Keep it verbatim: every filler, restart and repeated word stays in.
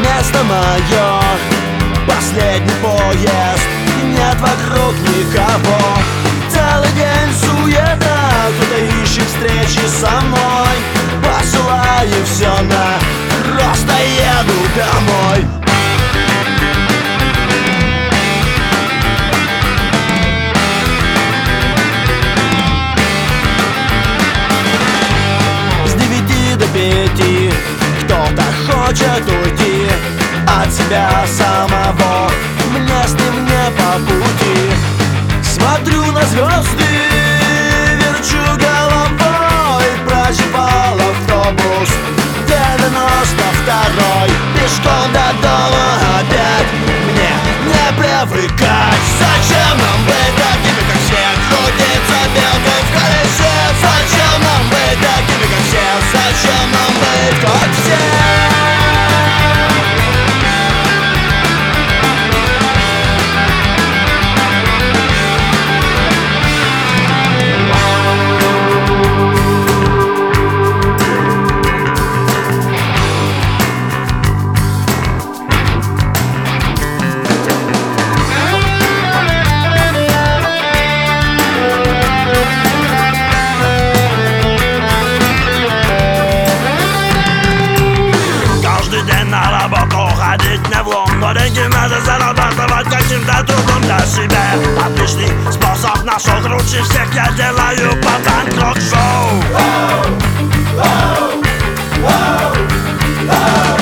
место мое, последний поезд, и нет вокруг никого. Целый день суета, кто-то ищет встречи со мной. Посылаю все на просто еду домой. С девяти до пяти кто-то хочет уйти от себя самого. Мне с ним не по пути. Смотрю на звезды, верчу головой. Прозевал автобус девяносто второй. Пешком до дома опять мне не привыкать. Зачем нам быть такими, как все? Крутиться белкой в колесе. Зачем нам быть такими, как все? Зачем нам быть как все? Не влом, но деньги надо зарабатывать каким-то трудом для себя. Отличный способ нашел, круче всех я делаю панк-рок-шоу.